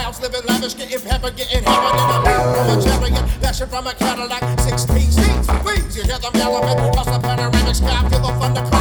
house, living lavish, getting peppered, getting hammered in a beat from a chariot, dashing from a Cadillac, 16 seats, please. You hear them yelling, toss the panoramic sky, feel the thunder.